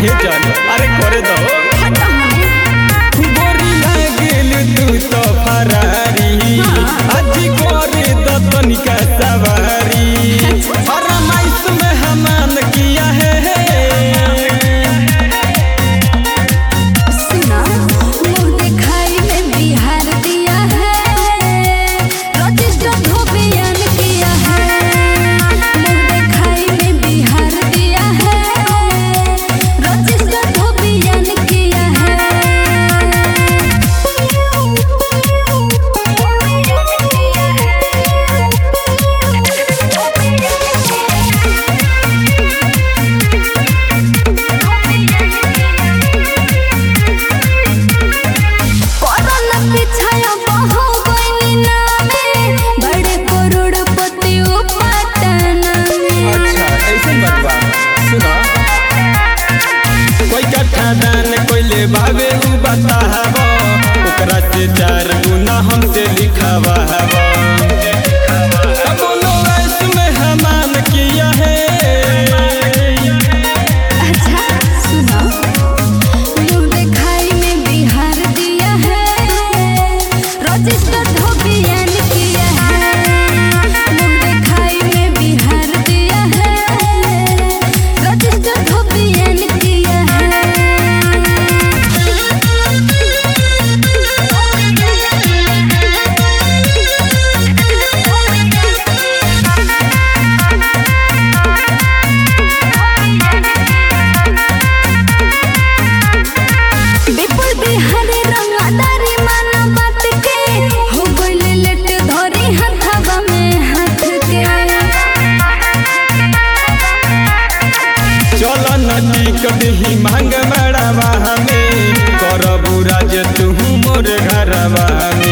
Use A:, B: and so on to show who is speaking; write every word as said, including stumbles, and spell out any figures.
A: ये जान अरे करे दो गोरी लागेल तू तो फरारी आज करे दो तनिका सवारी फरमाइश में हमान किया है
B: सुना मुँह दिखाई में बिहार दिया है रजिस्टर धोबियन किया है मुँह दिखाई में बिहार दिया है रजिस्टर धोबियन किया है कोरोना पिछाया बहो बनी नामे बड़े करोड़पति पटना में
A: अच्छा ऐसे बात बा सुना कोई कट्ठा दान कोई ले बाबे उ बतावा ओकरा से चार गुना हमसे लिखावा हवा बोलो इसमें हमान किया है
B: अच्छा सुनो मुँह दिखाई में बिहार दिया है रजिस्टर धोबियन किया है मुँह दिखाई में बिहार दिया है रजिस्टर धोबियन किया है विपुल बिहारी रंगदारी माना बात के हो गइल लेट धरी हथवा में हाथ के
A: चलो नदी कभी मांग मड़ावा हमें करबू राज तू मोर घरवा में